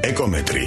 ეკომეტრი.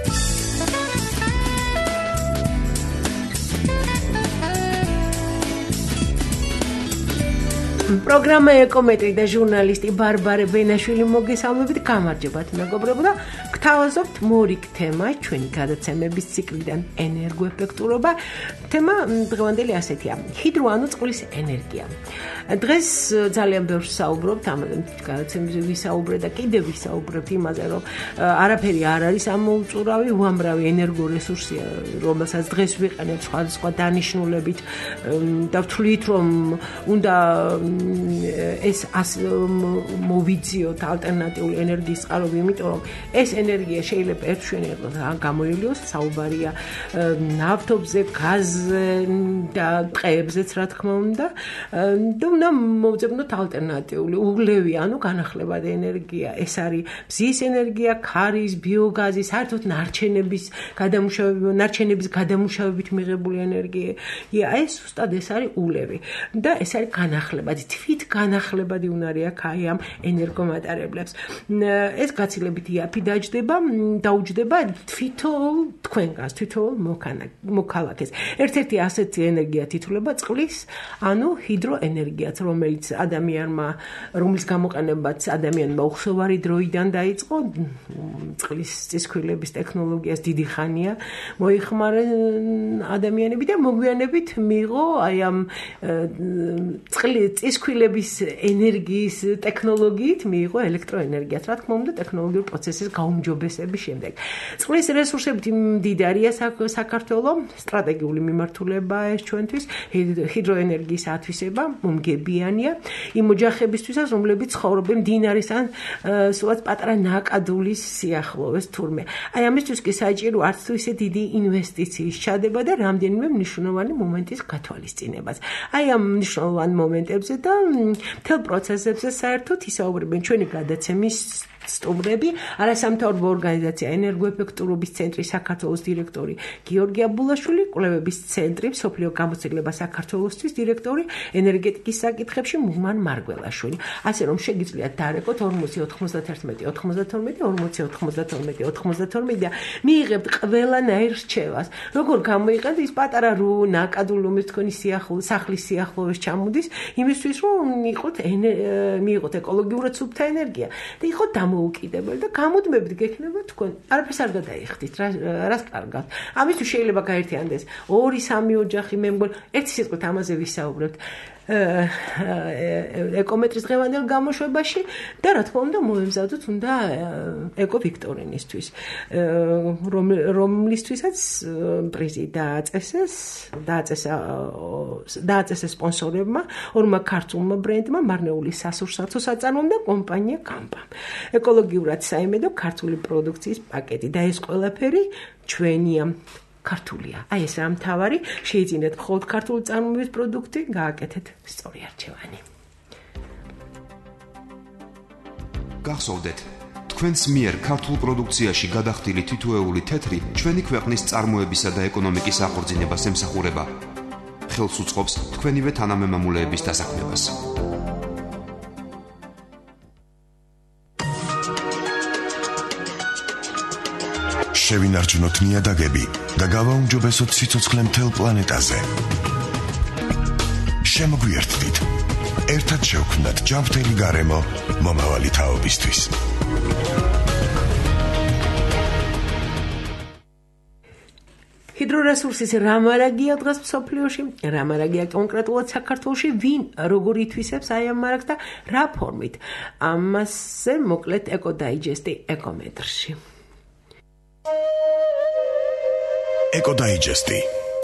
პროგრამა ეკომეტრი და ჟურნალისტი ბარბარე ბენაშვილი მოგესალმებით, გამარჯობათ მეგობრებო და გთავაზობთ მორიგ თემა ჩვენი გადაცემების ციკლიდან ენერგოეფექტურობა. თემა დღევანდელი ასეთია: ჰიდრო ანუ წყლის ენერგია. დღეს ძალიან ბევრს საუბრობთ ამაზე, გადაცემებზე ვისაუბრეთ და კიდევ ვისაუბრებთ იმაზე, რომ არაფერი არ არის ამოუწურავი, უამრავი ენერგორესურსია, რომელსაც დღეს ვიყენებთ სხვადასხვა დანიშნულებით და ვთვლით, რომ უნდა ეს მოვიძიოთ ალტერნატიული ენერგიის წყაროები, იმიტომ რომ ეს ენერგია შეიძლება ერთშვენი იყოს გამოილიოს, საუბარია ნავთობზე, გაზზე და ტყეებზეც, რა თქმა უნდა. და უნდა მოვძებნოთ ალტერნატიული, უგლევი, ანუ განახლებადი ენერგია. ეს არის მზის ენერგია, ქარის, ბიოგაზის, საერთოდ ნარჩენების გადამუშავებით მიღებული ენერგია. ეს ზუსტად ეს არის ულევი და ეს არის განახლებადი. თვით განახლებადი უნარი აქვს აი ამ ენერგომატარებლებს. ეს გაცილებით იაფი დაუჯდება თვითონ თქვენგანს, თვითონ მოქალაქეს. ერთ-ერთი ასეთი ენერგია თითულება წყლის, ანუ ჰიდროენერგიაც, რომლის გამოყენებაც ადამიანმა უხსოვარი დროიდან დაიწყო. წყლის წისქვილების ტექნოლოგიას დიდი ხანია მოიხმარენ ადამიანები და მოგვიანებით მიიღო აი ამ წისქვილების ენერგიის ტექნოლოგიით მიიღო ელექტროენერგიაც, რა თქმა უნდა, ტექნოლოგიური პროცესის გაუმჯობესების შემდეგ. წყლის რესურსებით მდიდარია საქართველო, სტრატეგიული მიმართულებაა ეს ჩვენთვის, ჰიდროენერგიის ათვისება მომგებიანია იმ ოჯახებისთვისაც, რომლებიც ცხოვრობენ მდინარის ან სულაც პატარა ნაკადულის სიახლოვეს თურმე. აი ამისთვის კი საჭირო არც თუ ისე დიდი ინვესტიციის ჩადება და რამდენიმე მნიშვნელოვანი მომენტის გათვალისწინებაც. აი ამ მნიშვნელოვან მომენტებზე და მთელ პროცესებზე საერთოდ ისაუბრებენ ჩვენი გადაცემის სტუმრები, არასამთავრობო ორგანიზაცია ენერგოეფექტურობის ცენტრი საქართველოს დირექტორი გიორგი აბულაშვილი, კვლევების ცენტრი მსოფლიო გამოცდილება საქართველოსთვის დირექტორი ენერგეტიკის საკითხებში მურმან მარგველაშვილი. ასე რომ შეგიძლიათ დაარეკოთ 40 91 92 40 92 92 და მიიღებთ ყველანაირ რჩევას. როგორ გამოიყენოთ ის პატარა ნაკადული, რომელიც თქვენი სახლის სიახლოვეს ჩამოდის, იმისთვის რომ მიიღოთ ეკოლოგიურად სუფთა ენერგია და იყოთ მოუკიდებელი და გამუდმებით გექნება თქვენ არაფერს არ გადაიხდით, რას კარგავთ. ამისთვის შეიძლება გაერთიანდეს 2-3 ოჯახი, მე მგონი ერთი სიტყვით ამაზე ვისაუბრებთ ეკომეტრის დღევანდელ გამოშვებაში და რა თქმა უნდა მოემზადოთ უნდა ეკოვიქტორინისთვის, რომლისთვისაც პრიზი დააწესეს სპონსორებმა, ორმა ქართულმა ბრენდმა, მარნეული სასურსათო საწარმომ და კომპანია გამპამ. ეკოლოგიურად საიმედო ქართული პროდუქციის პაკეტი და ეს ყველაფერი ჩვენია. ქართულია. აი ეს რა მთავარი, შეიძინეთ მხოლოდ ქართული წარმოების პროდუქტი, გააკეთეთ სწორი არჩევანი. გახსოვდეთ, თქვენს მიერ ქართულ პროდუქციაში გადახდილი თითოეული თეთრი ჩვენი ქვეყნის წარმოებისა და ეკონომიკის აღორძინებას ემსახურება. ხელს უწყობს თქვენივე თანამემამულეების დასაქმებას. შევინარჩუნოთ ნიადაგები და გავაუმჯობესოთ სიცოცხლე მთელ პლანეტაზე. შემოგვიერთდით. ერთად შევქმნათ ჯანმრთელი გარემო მომავალი თაობისთვის. ჰიდრორესურსის რამარაგია დღეს მსოფლიოში, რამარაგია კონკრეტულად საქართველოში, ვინ როგორ ითვისებს აი ამ მარაგს და რა ფორმით. ამაზე მოკლედ ეკოდაიჯესტი ეკომეტრში. ეკოდაიჯესტი.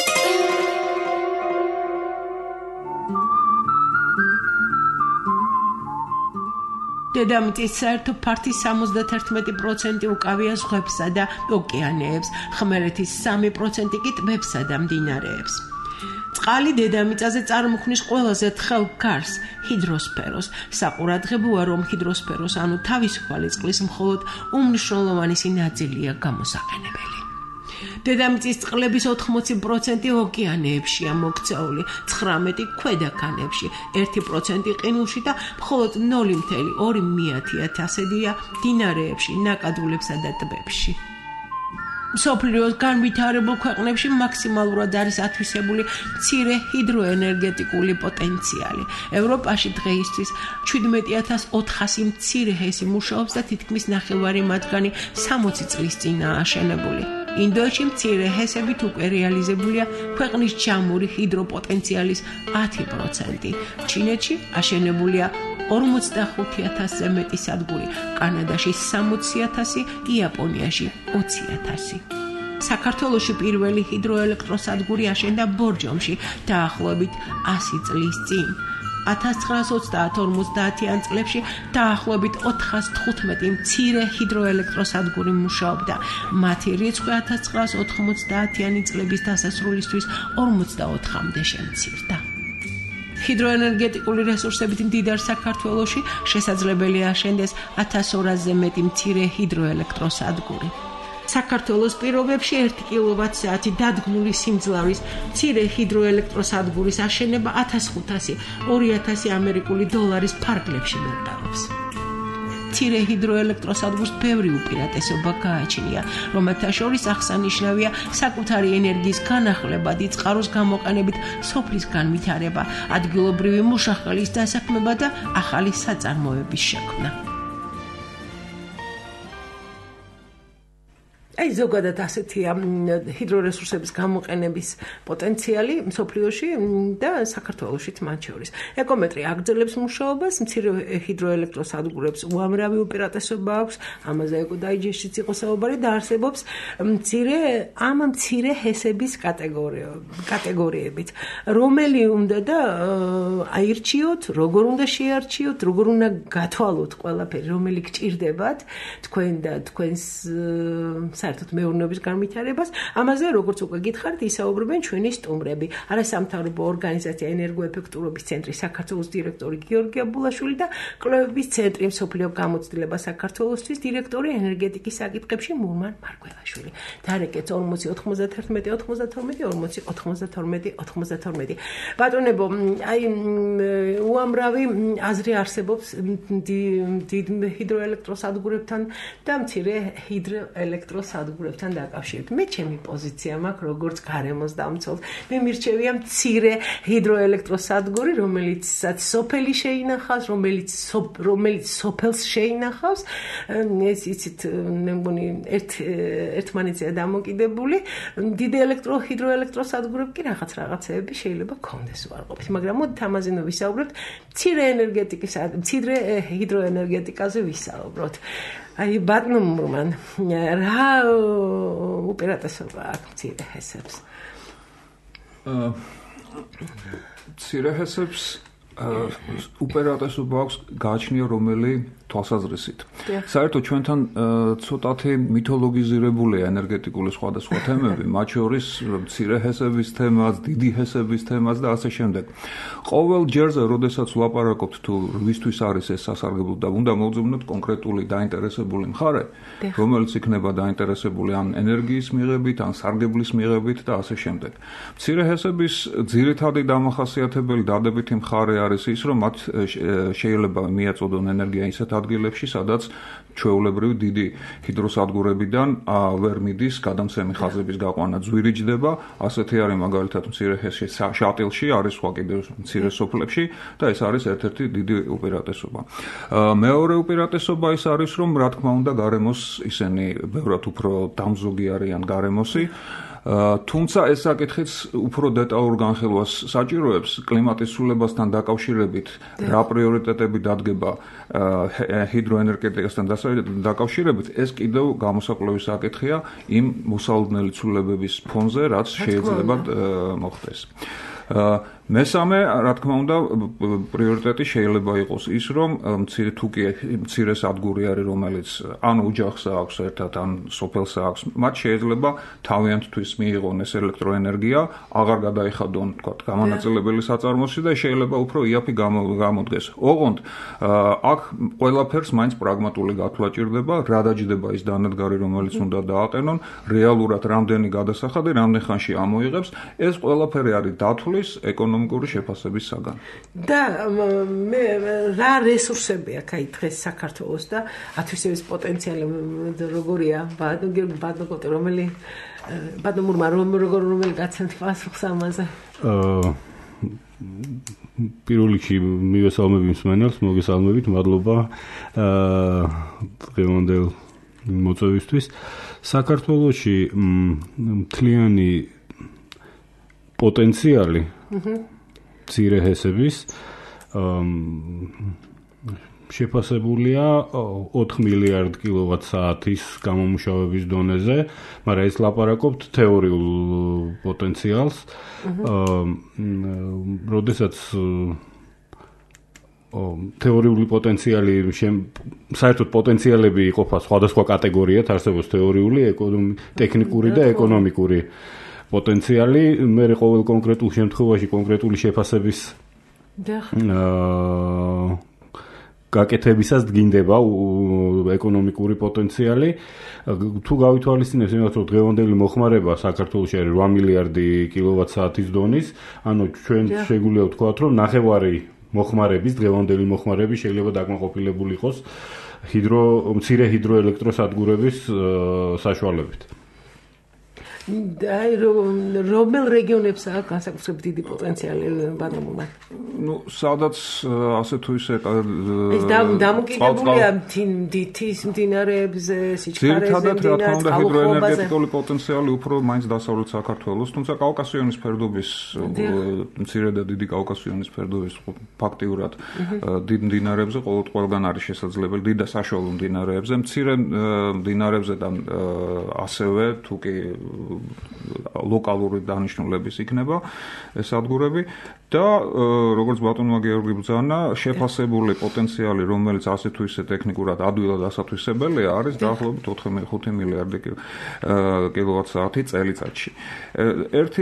დედამიწის საერთო ფართის 71% უკავია ზღვებსა და ოკეანეებს, ხმელეთის 3% კი ტბებსა და მდინარეებს. წყალი დედამიწაზე წარმოქმნის ყველაზე თხელ გარს, ჰიდროსფეროს. საყურადღებოა, რომ ჰიდროსფეროს, ანუ თავისუფალი წყლის მხოლოდ უმნიშვნელოვანესი ნაწილია გამოსაყენებელი. დედამიწის წყლების 80% ოკეანეებშია მოქცეული, 19 ქვედაქანებში, 1% ყინულში და მხოლოდ 0.2% ასედია მდინარეებში, ნაკადულებსა და ტბებში. მსოფლიოს განვითარებულ ქვეყნებში მაქსიმალურად არის ათვისებული მცირე ჰიდროენერგეტიკული პოტენციალი. ევროპაში დღეისთვის 17400 მცირე ჰესი მუშაობს და თითქმის ნახევარი მათგანი 60 წლის წინაა აშენებული. ინდოეთში მცირე ჰესებით უკვე რეალიზებულია ქვეყნის ჯამური ჰიდროპოტენციალის 10%. ჩინეთში აშენებულია 45000-ზე მეტი სადგური, კანადაში 60000, იაპონიაში 20000. საქართველოში პირველი ჰიდროელექტროსადგური აშენდა ბორჯომში დაახლოებით 100 წლის წინ. 1930-50-იან წლებში დაახლოებით 415 მცირე ჰიდროელექტროსადგური მუშაობდა. მათი რიცხვი 1990-იანი წლების დასასრულისთვის 44-მდე შემცირდა. ჰიდროენერგეტიკული რესურსებით მდიდარ საქართველოში შესაძლებელია აშენდეს 1200-ზე მეტი მცირე ჰიდროელექტროსადგური. საქართველოს პირობებში 1 კილოვატ-საათი დადგმული სიმძლავრის მცირე ჰიდროელექტროსადგურის აშენება 1500-2000 ამერიკული დოლარის ფარგლებში მერყეობს. მცირე ჰიდროელექტროსადგურს ბევრი უპირატესობა გააჩნია, რომელთა შორის აღსანიშნავია საკუთარი ენერგიის განახლება, დიდ წყაროს გამოყენებით სოფლის განვითარება, ადგილობრივი მუშახელის დასაქმება და ახალი საწარმოების შექმნა. აი ზოგადად ასეთია ჰიდრორესურსების გამოყენების პოტენციალი მსოფლიოში და საქართველოშიც მათ შორის. ეკომეტრი აგრძელებს მუშაობას, მცირე ჰიდროელექტროსადგურებს უამრავი უპირატესობა აქვს, ამაზე ეკოდაიჯესტიც იყო საუბარი და არსებობს მცირე ჰესების კატეგორიებით, რომელი უნდა და აირჩიოთ, როგორ უნდა შეარჩიოთ, როგორ უნდა გათვალოთ ყველაფერი, რომელი გჭირდებათ თქვენ და თქვენს საერთოდ მეურნეობის განვითარებას. ამაზე როგორც უკვე გითხარით, ისაუბრებენ ჩვენი სტუმრები. არასამთავრობო ორგანიზაცია ენერგოეფექტურობის ცენტრის საქართველოს დირექტორი გიორგი აბულაშვილი და კვლევების ცენტრი მსოფლიო გამოცდილება საქართველოსთვის დირექტორი ენერგეტიკის საკითხებში მურმან მარგველაშვილი. დარეკეთ 40-92-92. ბატონებო, აი უამრავი აზრი არსებობს დიდ ჰიდროელექტროსადგურებთან და მცირე ჰიდროელექტროსადგურებთან დაკავშირებით. მე ჩემი პოზიცია მაქვს როგორც გარემოს დამცველს. მე მირჩევია მცირე ჰიდროელექტროსადგური, რომელიც სოფელი შეინახავს, რომელიც სოფელს შეინახავს. ეს იცით, მე მგონი ერთმანეთზეა დამოკიდებული. დიდი ჰიდროელექტროსადგურები კი რაღაცეები შეიძლება კონდეს უარყოფით, მაგრამ მოდით ამაზე ვისაუბროთ. მცირე ჰიდროენერგეტიკაზე ვისაუბროთ. აი ბატონო მურმან, რა უპირატესობა აქვს მცირე ჰესებს? მცირე ჰესებს უპირატესობა აქვს გააჩნია რომელი თვალსაზრისით. საერთოდ ჩვენთან ცოტათი მითოლოგიზირებულია ენერგეტიკული სხვადასხვა თემები, მათ შორის მცირე ჰესების თემაც, დიდი ჰესების თემაც და ასე შემდეგ. ყოველ ჯერზე, როდესაც ვლაპარაკობთ თუ რისთვის არის ეს სასარგებლო და უნდა მოვძებნოთ კონკრეტული დაინტერესებული მხარე, რომელიც იქნება დაინტერესებული ან ენერგიის მიღებით, ან სარგებლის მიღებით და ასე შემდეგ. მცირე ჰესების ძირითადი დამახასიათებელი დადებითი მხარე არის ის, რომ მათ შეიძლება მიაწოდონ ენერგია ისეთ ადგილებში, სადაც ჩვეულებრივი დიდი ჰიდროსადგურებიდან ვერ მიდის გადამცემი ხაზების გაყვანა, ძვირი ჯდება, ასეთი არის მაგალითად მცირე ჰესში, შატილში, არის სხვა კიდევ მცირე სოფლებში და ეს არის ერთ-ერთი დიდი უპირატესობა. მეორე უპირატესობა ის არის, რომ რა თქმა უნდა გარემოს ისინი ბევრად უფრო დამზოგი არიან გარემოსი. თუმცა ეს საკითხიც უფრო დეტალურ განხილვას საჭიროებს კლიმატის ცვლილებასთან დაკავშირებით, რა პრიორიტეტები დადგება ჰიდროენერგეტიკასთან დაკავშირებით, ეს კიდევ გამოსაკვლევის საკითხია იმ მოსალოდნელი ცვლილებების ფონზე, რაც შეიძლება მოხდეს. მესამე, რა თქმა უნდა, პრიორიტეტი შეიძლება იყოს ის, რომ მცირე სადგური არის, რომელიც ან ოჯახს აქვს ერთად, ან სოფელს აქვს, მათ შეიძლება თავიანთთვის მიიღონ ეს ელექტროენერგია, აღარ გადაიხადონ, თქვათ, გამანაწილებელი საწარმოში და შეიძლება უფრო იაფი გამოდგეს. ოღონდ აქ ყველაფერს მაინც პრაგმატული გათვლა ჭირდება, რა დაჯდება ის დანადგარი, რომელიც უნდა დააყენონ, რეალურად რამდენი გადასახადი, რამდენ ხანში ამოიღებს, ეს ყველაფერი არის დათვლით საქართველოს ეკონომიკური შეფასების საგანი. და მე რა რესურსები აქვს აი დღეს საქართველოს და ათვისების პოტენციალი როგორია ბადნოგოტი რომელი ბადნომურმა რომელი გაცემთ პასუხს ამაზე? პირველ რიგში მივესალმები მსმენელს, მოგესალმებით, მადლობა დღევანდელ მოწვევისთვის. საქართველოში მთლიანი პოტენციალი მცირე ჰესების შეფასებულია 4 მილიარდ კილოვატ-საათის გამომუშავების დონეზე, მაგრამ ეს ლაპარაკობთ თეორიულ პოტენციალს. როდესაც თეორიული პოტენციალი საერთოდ პოტენციალები იყოფა სხვადასხვა კატეგორიად, არსებობს თეორიული, ტექნიკური და ეკონომიკური პოტენციალი. მე ყოველ კონკრეტულ შემთხვევაში კონკრეტული შეფასების გაკეთებისას დგინდება ეკონომიკური პოტენციალი. თუ გავითვალისწინებთ იმას, რომ დღევანდელი მოხმარება საქართველოში არის 8 მილიარდი კილოვატ-საათის დონის, ანუ ჩვენ შეგვიძლია ვთქვათ, რომ ნახევარი მოხმარების, დღევანდელი მოხმარების შეიძლება დაკმაყოფილებული იყოს მცირე ჰიდროელექტროსადგურების საშუალებით. აი რომელ რეგიონებს აქვს განსაკუთრებით დიდი პოტენციალი ბადნომურმა? სადაც ასე თუ ისე ეს დამოკიდებულია მთის მდინარეებზე, სიჩქარეზე, ძირითადად რა თქმა უნდა ჰიდროენერგეტიკული პოტენციალი უფრო მაინც დასავლეთ საქართველოს, თუმცა კავკასიონის ფერდობის მცირე და დიდი კავკასიონის ფერდობის ფაქტიურად დიდ მდინარეებზე ყველგან არის შესაძლებელი, დიდ და საშუალო მდინარეებზე, მცირე მდინარეებზე და ასევე თუ კი ლოკალური დანიშნულების იქნება ეს სადგურები და როგორც ბატონმა გეორგი ბრძანა, შეფასებული პოტენციალი, რომელიც ასე თუ ისე ტექნიკურად ადვილად ასათვისებელია, არის დაახლოებით 4-5 მილიარდი კილოვატ-საათი წელიწადში. ერთი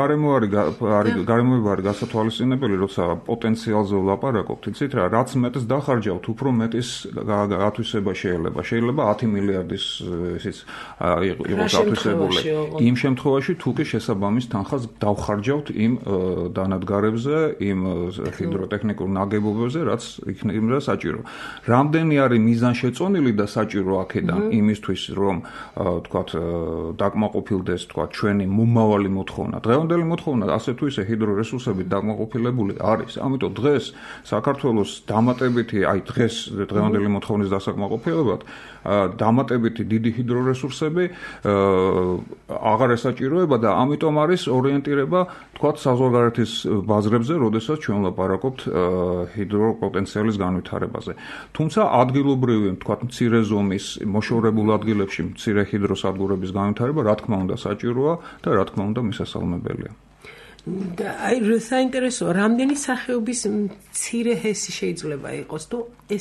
გარემოება არის გასათვალისწინებელი, როცა პოტენციალზე ვლაპარაკობთ, იცით რა, რაც მეტს დახარჯავთ, უფრო მეტის ათვისება შეიძლება. შეიძლება 10 მილიარდის ისიც იყოს ათვისებული. იმ შემთხვევაში თუ კი შესაბამის თანხას დავხარჯავთ იმ დანადგარებზე, იმ ჰიდროტექნიკურ ნაგებობებზე, რაც იქნება საჭირო. რამდენი არის მიზანშეწონილი და საჭირო აქედან იმისთვის, რომ თქვათ დაკმაყოფილდეს თქვათ ჩვენი მომავალი მოთხოვნა. დღევანდელი მოთხოვნა ასე თუ ისე ჰიდრორესურსებით დაკმაყოფილებული არის. ამიტომ დღეს საქართველოს დამატებითი, აი დღევანდელი მოთხოვნის დასაკმაყოფილებად დამატებითი დიდი ჰიდრორესურსები აღარ ესაჭიროება და ამიტომ არის ორიენტირება თქვათ საზღვარგარეთის ბაზრებზე, როდესაც ჩვენ ვლაპარაკობთ ჰიდროპოტენციალის განვითარებაზე. თუმცა ადგილობრივი თქვათ მცირე ზომის მოშორებულ ადგილებში მცირე ჰიდროსადგურების განვითარება რა თქმა უნდა საჭიროა და რა თქმა უნდა მისასალმებელია. და აი საინტერესოა, რამდენი სახეობის მცირე ჰესი შეიძლება იყოს, თუ ეს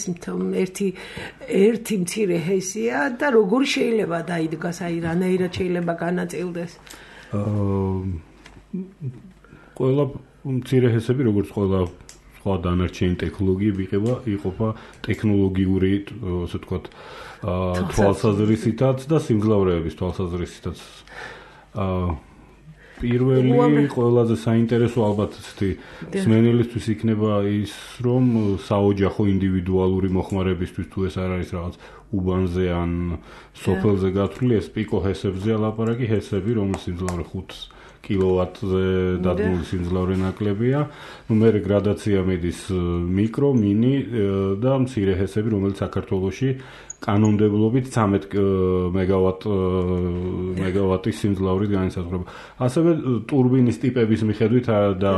ერთი მცირე ჰესია და როგორი შეიძლება დაიდგას, აი რანაირად შეიძლება განაწილდეს? ყველა მცირე ჰესები, როგორც ყველა სხვა დანარჩენი ტექნოლოგიები იყოფა ტექნოლოგიური, ასე ვთქვათ, თვალსაზრისითაც და სიმძლავრეების თვალსაზრისითაც. პირველი ყველაზე საინტერესო ალბათ მსმენელისთვის იქნება ის, რომ საოჯახო ინდივიდუალური მოხმარებისთვის თუ ეს არ არის რაღაც უბანზე ან სოფელზე გათვლილი, ეს პიკო ჰესებზეა ლაპარაკი, ჰესები, რომლის სიმძლავრე 5 კილოვატზე დადგმული სიმძლავრე ნაკლებია. მე გრადაცია მიდის მიკრო, მინი და მცირე ჰესები, რომელიც საქართველოში კანონმდებლობით 13 მეგავატის სიმძლავრით განისაზღვრება. ასევე ტურბინის ტიპების მიხედვით და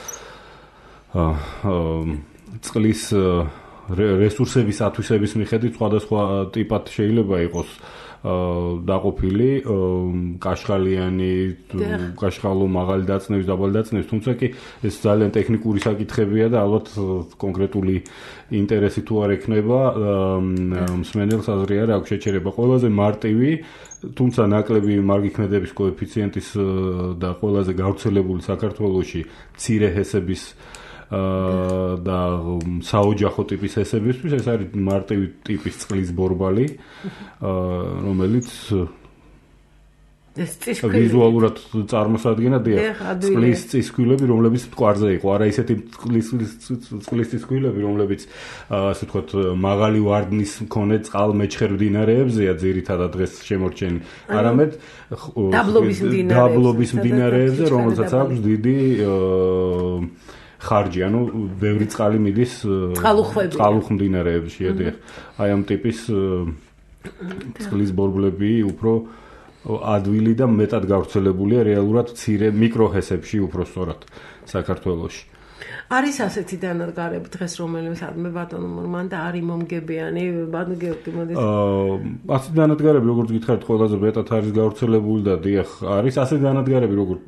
წყლის რესურსების ათვისების მიხედვით სხვადასხვა ტიპად შეიძლება იყოს დაყოფილი კაშხალიანი, კაშხალო მაღალი დაწნევის, დაბალი დაწნევის, თუმცა კი ეს ძალიან ტექნიკური საკითხებია და ალბათ კონკრეტული ინტერესი თუ არ ექნება მსმენელს აზრი არ აქვს შეჩერება. ყველაზე მარტივი, თუმცა ნაკლები მარგიქნედების კოეფიციენტის და ყველაზე გავრცელებული საქართველოში მცირე ჰესების და საოჯახო ტიპის ჰესებისთვის ეს არის მარტივი ტიპის წყლის ბორბალი, რომელიც ვიზუალურად წარმოსადგენა წყლის წისქვილები, რომლებიც მტკვარზე იყო, არა ისეთი წყლის წისქვილები, რომლებიც ასე ვთქვათ, მაღალი ვარდნის მქონე წყალმეჩხერ მდინარეებზეა ძირითადად დღეს შემორჩენილი, არამედ დაბლობის მდინარეებზე, რომელსაც აქვს დიდი ხარჯი, ანუ ბევრი წყალი მიდის წყალუხვ მდინარეებში შეედიხ. აი ამ ტიპის წყლის ბორბლები უფრო ადვილი და მეტად გავრცელებულია რეალურად მცირე მიკროჰესებში უფრო სწორად საქართველოში. არის ასეთი დანადგარები დღეს რომელიმე სადმე ბატონო მორმანდა არის მომგებიანი ბატონო ასეთი დანადგარები როგორც გითხარით ყველაზე მეტად არის გავრცელებული და დიახ არის ასეთი დანადგარები როგორც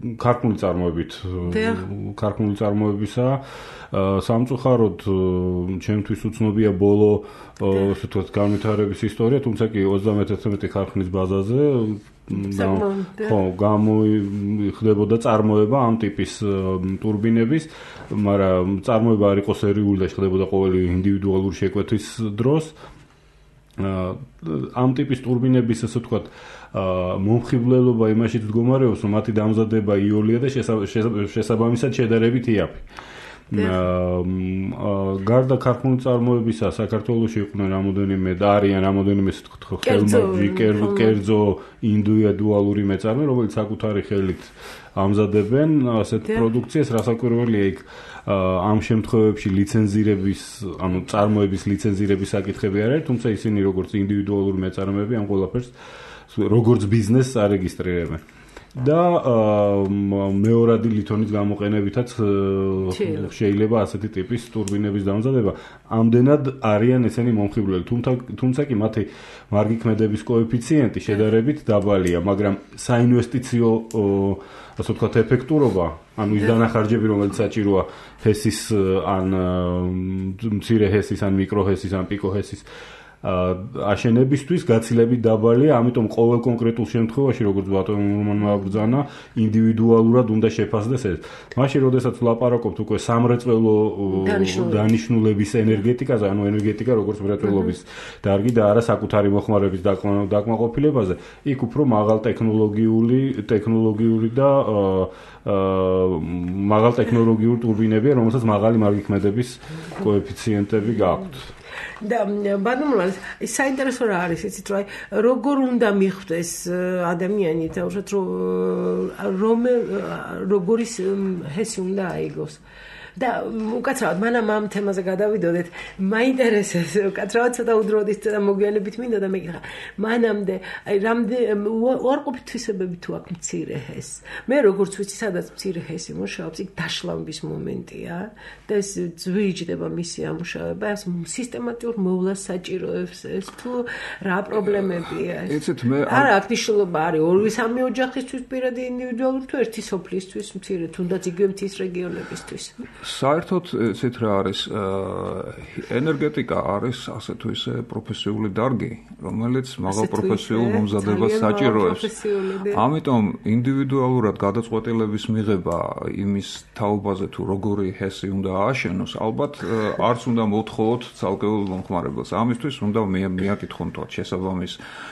ქარხნული წარმოებისა სამწუხაროდ ჩემთვის უცნობია ბოლო ასე ვთქვათ განვითარების ისტორია თუმცა კი 31 ქარხნის ბაზაზე ხო გამოიხდებოდა წარმოება ამ ტიპის ტურბინების მაგრამ წარმოება არ იყო სერიული და ხდებოდა ყოველი ინდივიდუალური შეკვეთვის დროს ამ ტიპის ტურბინების ასე ვთქვათ მომხიბვლელობა იმაშიც მდგომარეობს რომ მათი დამზადება იოლია და შესაბამისად შედარებით იაფი გარდა ქარხნული წარმოებისა საქართველოში იყვნენ რამოდენიმე და არიან რამოდენიმე ხელმოძი კერძო ინდივიდუალური მეწარმე რომელიც საკუთარი ხელით ამზადებენ ასეთ პროდუქციას რასაკვირველია იქ ამ შემთხვევებში ლიცენზირების ანუ წარმოების ლიცენზირების საკითხები არ არის თუმცა ისინი როგორც ინდივიდუალური მეწარმეები ამ ყველაფერს როგორც ბიზნესს არეგისტრირებენ და მეორადი ლითონის გამოყენებითაც შეიძლება ასეთი ტიპის ტურბინების დამზადება. ამდენად არიან ესენი მომხიბვლელი, თუმცა კი მათი მარგიქმედების კოეფიციენტი შედარებით დაბალია, მაგრამ საინვესტიციო ასე ვთქვათ ეფექტურობა, ანუ ის დანახარჯები, რომელიც საჭიროა ჰესის ან მცირე ჰესის ან მიკრო ჰესის ან პიკო ჰესის აშენებისთვის გაცილებით დაბალია, ამიტომ ყოველ კონკრეტულ შემთხვევაში, როგორც ბატონო მურმანმა აბრძანა, ინდივიდუალურად უნდა შეფასდეს ეს. მაშინ, როდესაც ვლაპარაკობთ უკვე სამრეწველო დანიშნულების ენერგეტიკაზე, ანუ ენერგეტიკა როგორც მრეწველობის დარგი და არა საკუთარი მოხმარების დაკმაყოფილებაზე, იქ უფრო მაღალ ტექნოლოგიური და მაღალ ტექნოლოგიური ტურბინებია, რომელსაც მაღალი მარგიქმედების კოეფიციენტები გააქვთ. და ბატონო საინტერესო რა არის იცით რომ როგორ უნდა მიხვდეს ადამიანი თავს რომ როგორი ჰესი უნდა აიგოს და უკაცრავად მანამ ამ თემაზე გადავიდოდეთ მაინტერესებს უკაცრავად ცოტა უდროდის და მოგვიანებით მინდა და მეკითხა მანამდე აი რამდენ უარყოფით თვისებები თუ აქვს მცირე ჰეს მე როგორც ვიცი სადაც მცირე ჰესი მუშაობს იქ დაშლამების მომენტია და ეს ძვირიჭდება მისი ამუშავება ეს სისტემატიურ მოვლას საჭიროებს ეს თუ რა პრობლემებია იცით მე არა აქ მნიშვნელობა არის ორი სამი ოჯახისთვის პირადი ინდივიდუალური თუ ერთი სოფლისთვის მცირე თუნდაც იგივე მთის რეგიონებისთვის საერთოდ ესეთ რა არის ენერგეტიკა არის ასე თუ ისე პროფესიული დარგი რომელიც მაღალ პროფესიულ მომზადებას საჭიროებს ამიტომ ინდივიდუალურად გადაწყვეტილების მიღება იმის თაობაზე თუ როგორი ჰესი უნდა ააშენოს ალბათ არც უნდა მოთხოვოთ ცალკეულ მომხმარებელს ამისთვის უნდა მიაკითხონ თოთ შესაბამის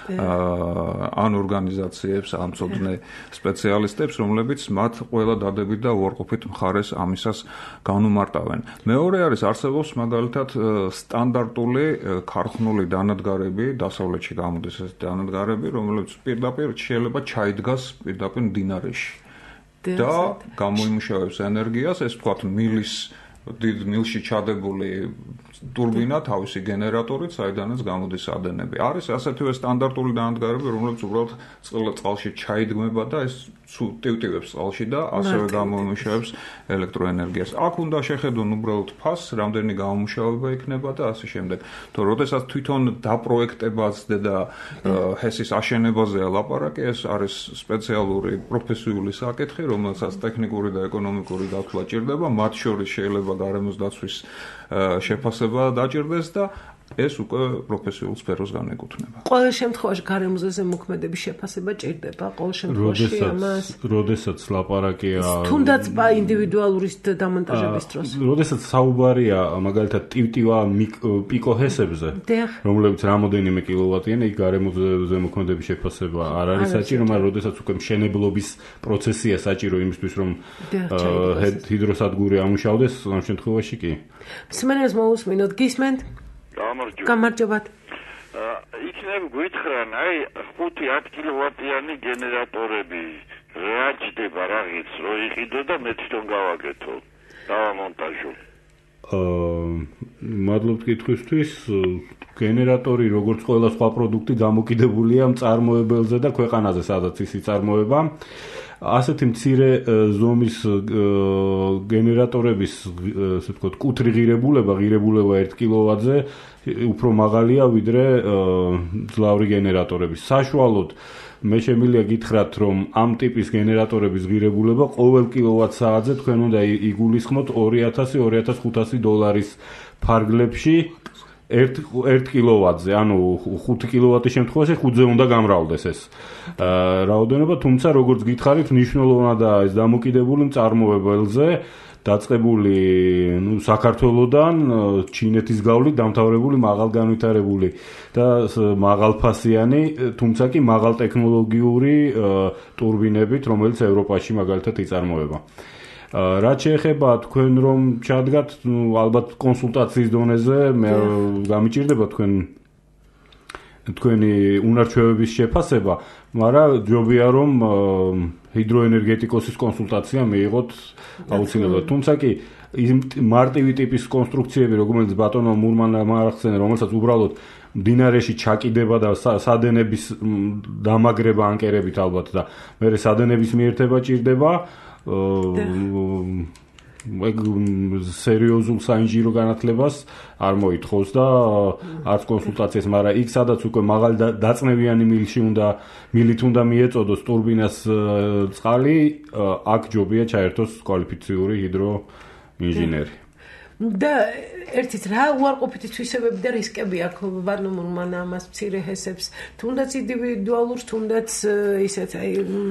ან ორგანიზაციებს ან მცოდნე სპეციალისტებს რომლებიც მათ ყველა დადებით და უარყოფით მხარეს ამისას განუმარტავენ. მეორე არის არსებობს მაგალითად სტანდარტული ქარხნული დანადგარები, დასავლეთში გამოდის ეს დანადგარები, რომლებიც პირდაპირ შეიძლება ჩაიდგას პირდაპირ მდინარეში. და გამოიმუშავებს ენერგიას, ეს თქვათ დიდ მილში ჩადებული ტურბინა, თავისი გენერატორით, საიდანაც გამოდის ადენები. არის ასეთივე სტანდარტული დანადგარები, რომლებიც უბრალოდ წყალში ჩაიდგმება და ეს ტივტივებს წყალში და ასევე გამოიმუშავებს ელექტროენერგიას. აქ უნდა შეხედონ უბრალოდ ფასს, რამდენი გამომუშავება იქნება და ასე შემდეგ. თუ როდესაც თვითონ დაპროექტებაზე და ჰესის აშენებაზეა ლაპარაკი, ეს არის სპეციალური პროფესიული საკითხი, რომელსაც ტექნიკური და ეკონომიკური დათვლა ჭირდება, მათ შორის შეიძლება გარემოს დაცვის შეფასება დაჭირდეს და ეს უკვე პროფესიულ სფეროს განეკუთვნება. ყოველ შემთხვევაში გარემოზე ზემოქმედების შეფასება ჭირდება ყოველ შემთხვევაში ამას. როდესაც ლაპარაკია თუნდაც ინდივიდუალური დამონტაჟების დროს. როდესაც საუბარია მაგალითად ტივტივა პიკოჰესებზე, რომლებიც რამოდენიმე კილოვატიან, იქ გარემოზე ზემოქმედების შეფასება არ არის საჭირო, მაგრამ როდესაც უკვე მშენებლობის პროცესია საჭირო იმისთვის, რომ ჰიდროსადგური ამუშავდეს, ამ შემთხვევაში კი. მსმენელს მოусმინოთ, გისმენთ? გამარჯობათ. იქნებ გვითხრან, აი 5-10 კილოვატიანი გენერატორები რეაჯდება რაღაც, რომ იყიდო და მე თვითონ გავაკეთო. დავამონტაჟო. მადლობთ კითხვისთვის. გენერატორი, როგორც ყველა სხვა პროდუქტი, დამოკიდებულია მწარმოებელზე და ქვეყანაზე, სადაც ის იწარმოება. ასეთი მცირე ზომის გენერატორების, ასე ვთქვათ, კუთრი ღირებულება 1 კილოვატზე უფრო მაღალია ვიდრე ძლავრი გენერატორების. საშუალოდ მე შემიძლია გითხრათ, რომ ამ ტიპის გენერატორების ღირებულება ყოველ კილოვატ-საათზე თქვენ უნდა იგულისხმოთ $2,000-2500 ფარგლებში 1 კილოვატზე, ანუ 5 კილოვატის შემთხვევაში 5-ზე უნდა გამრავლდეს ეს რაოდენობა, თუმცა როგორც გითხარით, მნიშვნელოვნადაა ეს დამოკიდებული მწარმოებელზე, დაწყებული საქართველოდან, ჩინეთის გავლით დამთავრებული მაღალგანვითარებული და მაღალფასიანი, თუმცა კი მაღალტექნოლოგიური ტურბინებით, რომელიც ევროპაში მაგალითად იწარმოება. რაც შეეხება თქვენ რომ ჩადგათ, ალბათ კონსულტაციის დონეზე მე გამიჭირდება თქვენი უნარჩვევების შეფასება, მაგრამ ჯობია რომ ჰიდროენერგეტიკოსის კონსულტაცია მიიღოთ აუცილებლად. თუმცა კი მარტივი ტიპის კონსტრუქციები, როგორც ბატონო მურმანმა ახსენა, რომელსაც უბრალოდ მდინარეში ჩაკიდება და სადენების დამაგრება ანკერებით ალბათ და მერე სადენების მიერთება ჭირდება, სერიოზულ საინჟინრო განათლებას არ მოითხოვს და არც კონსულტაციას, მაგრამ იქ სადაც უკვე მაღალი დაწნევიანი მილით უნდა მიეწოდოს ტურბინას წყალი, აქ ჯობია ჩაერთოს კვალიფიციური ჰიდროინჟინერი. და ერთით რა უარყოფითი თვისებები და რისკები აქვს ბატონო მურმანა ამას მცირე ჰესებს, თუნდაც ინდივიდუალურს, თუნდაც ისეთ აი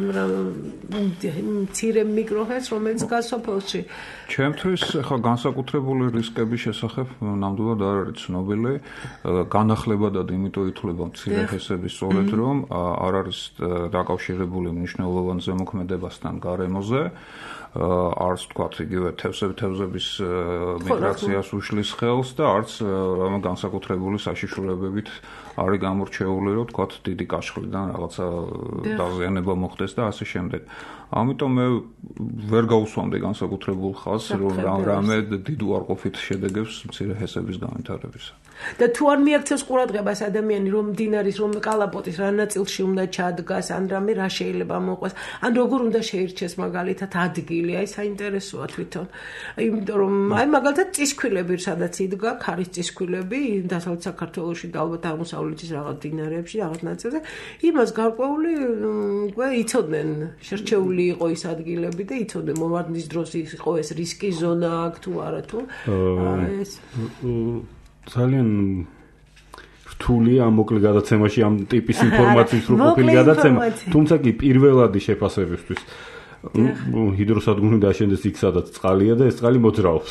მცირე მიკროჰესს, რომელიც გასოფელში. ჩემთვის ახლა განსაკუთრებული რისკების შესახებ ნამდვილად არ არის ცნობილი. განახლებადად იმიტომ ითვლება მცირე ჰესების სწორედ რომ არ არის დაკავშირებული მნიშვნელოვან ზემოქმედებასთან გარემოზე. არც თქვათ იგივე თევზების მიგრაციას უშლის ხელს და არც განსაკუთრებული საშიშროებებით არის გამორჩეული, რომ თქვათ დიდი კაშხლიდან რაღაცა დაზიანება მოხდეს და ასე შემდეგ. ამიტომ მე ვერ გავუსვამდი განსაკუთრებულ ხაზს, რომ რამე დიდ უარყოფით შედეგებს მცირე ჰესების განვითარებისა. და თუ არ მიაქცევს ყურადღებას ადამიანი, რომ მდინარის, რომ კალაპოტის რა ნაწილში უნდა ჩადგას, ან რამე რა შეიძლება მოყვეს, ან როგორ უნდა შეირჩეს მაგალითად ადგილი, აი საინტერესოა თვითონ. იმიტომ რომ აი მაგალითად წისქვილები, სადაც იდგა ქარის წისქვილები, დასავლეთ საქართველოში და ალბათ აღმოსავლეთის რაღაც მდინარეებში, რაღაც ნაწილზე, იმას გარკვეული უკვე იცოდნენ, შერჩეული იყო ის ადგილები და იცოდნენ მომართვის დროს იყო ეს რისკის ზონა აქ თუ არა თუ ეს ძალიან რთულია ამ მოკლე გადაცემაში ამ ტიპის ინფორმაციის რუყოფილი გადაცემა, თუმცა კი პირველადი შეფასებისთვის ჰიდროსადგური დაშენდეს იქ სადაც წყალია და ეს წყალი მოძრაობს.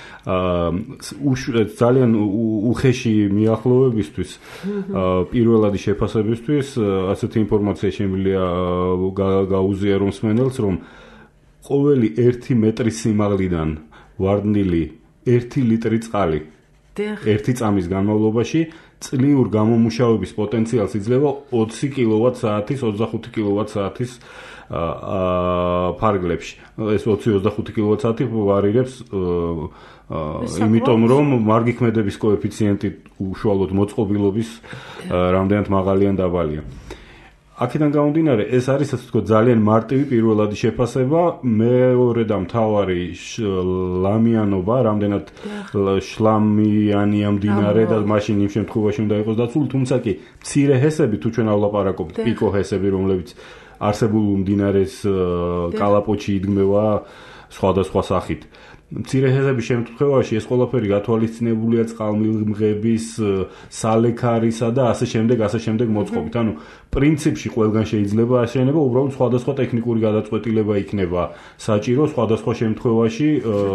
ძალიან უხეში მიახლოებისთვის პირველადი შეფასებისთვის ასეთი ინფორმაცია შემიძლია გაუზიარო მსმენელს, რომ ყოველი 1 მეტრის სიმაღლიდან ვარდნილი 1 ლიტრი წყალი 1 წამის განმავლობაში წლიურ გამომუშავების პოტენციალს იძლევა 20 კილოვატ-საათის, 25 კილოვატ-საათის ფარგლებში. ეს 20-25 კილოვატ-საათი ვარირებს იმიტომ რომ მარგი ქმედების კოეფიციენტი უშუალოდ მოწყობილობის რამდენად მაღალი ან დაბალია. აქედან გამომდინარე, ეს არის ასე ვთქვათ ძალიან მარტივი პირველადი შეფასება, მეორე და მთავარი ლამიანობა, რამდენად შლამიანია მდინარე და მაშინ იმ შემთხვევაში უნდა იყოს დაცული, თუმცა კი მცირე ჰესები, თუ ჩვენ ავლაპარაკობთ პიკო ჰესები, რომლებიც არსებულ მდინარეს კალაპოტში იდგმევა სხვადასხვა სახით. მცირე ჰესების შემთხვევაში ეს ყველაფერი გათვალისწინებულია წყალმილღების, სალექარისა და ასე შემდეგ მოწყობით. ანუ პრინციპში ყველგან შეიძლება აშენება, უბრალოდ სხვადასხვა ტექნიკური გადაწყვეტილება იქნება საჭირო სხვადასხვა შემთხვევაში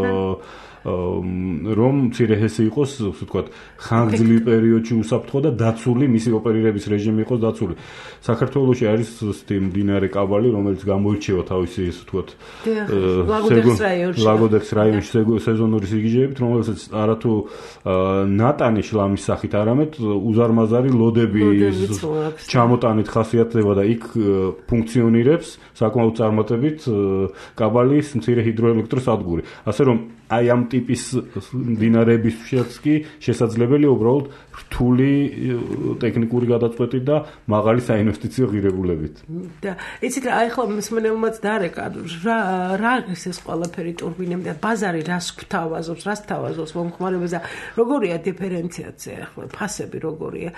რომ მცირე ჰესი იყოს, ასე ვთქვათ, ხანგრძლივ პერიოდში უსაფრთხო და დაცული, მისი ოპერირების რეჟიმი იყოს დაცული. საქართველოში არის ისეთი მდინარე კაბალი, რომელიც გამოირჩევა თავისი, ასე ვთქვათ, ლაგოდეხის რაიონში სეზონური სიგიჟეებით, რომელსაც არათუ ნატანი შლამის სახით, არამედ უზარმაზარი ლოდები ჩამოტანით ხასიათდება და იქ ფუნქციონირებს საკმაოდ წარმატებით კაბალის მცირე ჰიდროელექტროსადგური. ასე რომ აი ამ ტიპის მდინარეებისთვისაც კი შესაძლებელია უბრალოდ რთული ტექნიკური გადაწყვეტით და მაღალი საინვესტიციო ღირებულებით. და იცით რა, აი ხო მსმენელმაც დარეკა, რა არის ეს ყველაფერი ტურბინები და ბაზარი რას გვთავაზობს, რას თავაზობს მომხმარებელს და როგორია დიფერენციაცია, ხო, ფასები როგორია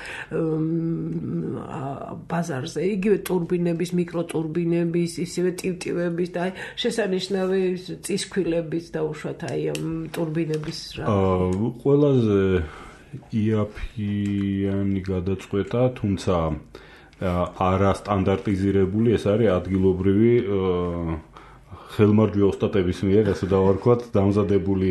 ბაზარზე, იგივე ტურბინების, მიკროტურბინების, ისევე ტივტივების და აი შესანიშნავი წისქვილების და უშუალოდ აი ტურბინების რა. ყველაზე იაფიანი გადაწყვეტა, თუმცა არასტანდარტიზირებული ეს არის ადგილობრივი ხელმარჯვე ოსტატების მიერ, ასე დავარქვათ, დამზადებული